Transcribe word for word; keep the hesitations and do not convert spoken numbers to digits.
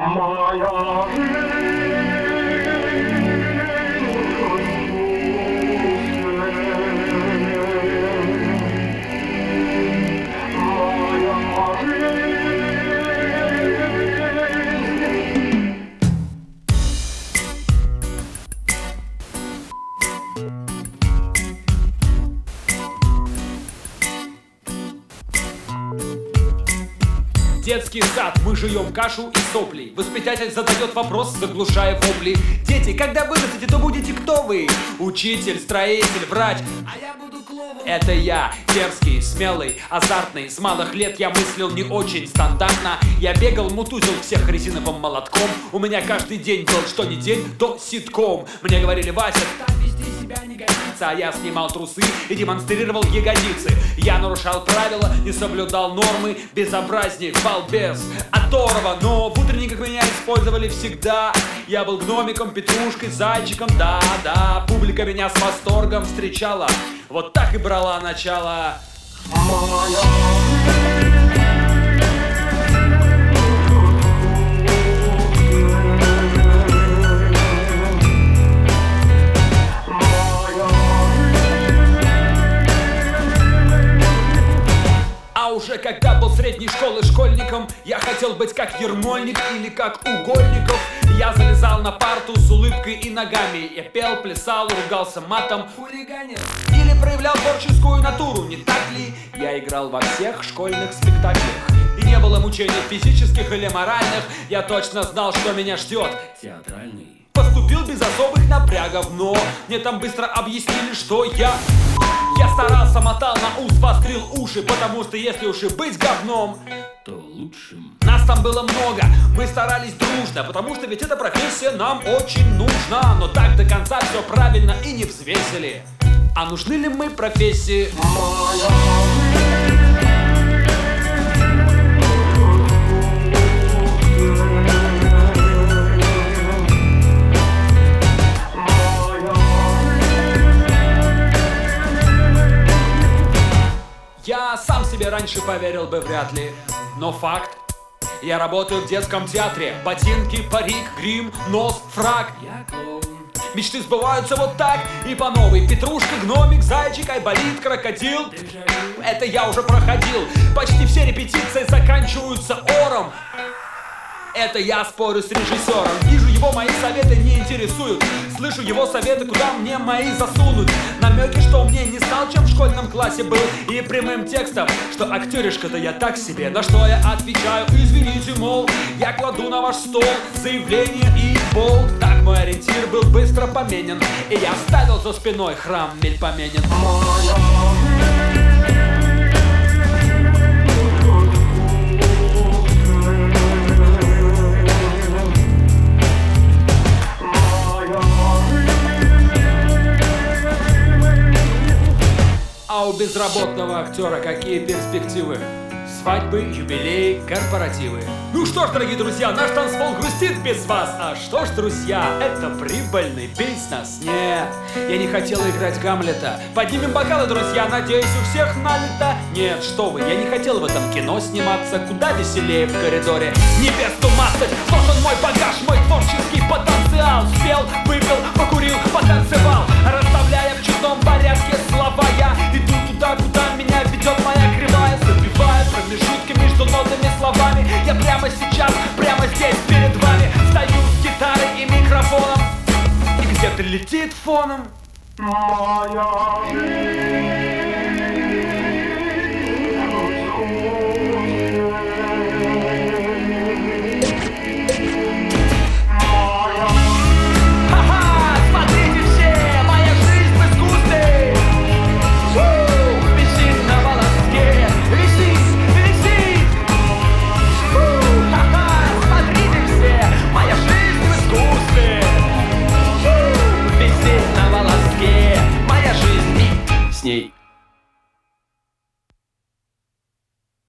Моя Детский сад, мы жуем кашу и сопли. Воспитатель задает вопрос, заглушая вопли. Дети, когда вырастете, то будете кто вы? Учитель, строитель, врач. А я буду клоун. Это я, дерзкий, смелый, азартный. С малых лет я мыслил не очень стандартно. Я бегал, мутузил всех резиновым молотком. У меня каждый день был, что не день, то ситком. Мне говорили: Вася, так вести себя не годится. А я снимал трусы и демонстрировал ягодицы. Я нарушал правила, не соблюдал нормы. Безобразник, балбес, оторва. Но в утренниках меня использовали всегда. Я был гномиком, петрушкой, зайчиком. Да-да, публика меня с восторгом встречала. Вот так и брала начало уже когда был средней школы школьником, я хотел быть как Ермольник или как Угольников. Я залезал на парту с улыбкой и ногами. Я пел, плясал, ругался матом, хулиганил или проявлял творческую натуру, не так ли? Я играл во всех школьных спектаклях. И не было мучений физических или моральных. Я точно знал, что меня ждет. Театральный. Поступил без особых напрягов, но мне там быстро объяснили, что я... Я старался, мотал на ус, вострил уши, потому что если уж и быть говном, то лучшим. Нас там было много, мы старались дружно, потому что ведь эта профессия нам очень нужна. Но так до конца все правильно и не взвесили. А нужны ли мы профессии? Я сам себе раньше поверил бы вряд ли, но факт. Я работаю в детском театре. Ботинки, парик, грим, нос, фрак. Я клоун. Мечты сбываются вот так и по новой. Петрушка, гномик, зайчик, айболит, крокодил. Это я уже проходил. Почти все репетиции заканчиваются ором. Это я спорю с режиссером. Вижу его, мои советы не интересуют. Слышу его советы, куда мне мои засунуть. Намеки, что мне не стал, чем в школьном классе был. И прямым текстом, что актеришка-то я так себе. На что я отвечаю: извините, мол, я кладу на ваш стол заявление и болт. Так мой ориентир был быстро поменен, и я оставил за спиной храм Мельпоменин. А у безработного актера какие перспективы? Свадьбы, юбилеи, корпоративы. Ну что ж, дорогие друзья, наш танцпол грустит без вас. А что ж, друзья, это прибыльный бизнес. Нет, я не хотел играть Гамлета. Поднимем бокалы, друзья, надеюсь, у всех налито. Нет, что вы, я не хотел в этом кино сниматься. Куда веселее в коридоре невесту мацать. Вот он мой багаж, мой творческий потенциал. Спел, выпил, покурил, потанцевал, расставляя в чудном порядке слова. Я иду туда, куда меня ведет моя кривая, забивая промежутки между нотами словами. Я прямо сейчас, прямо здесь перед вами стою с гитарой и микрофоном, и где-то летит фоном моя жизнь.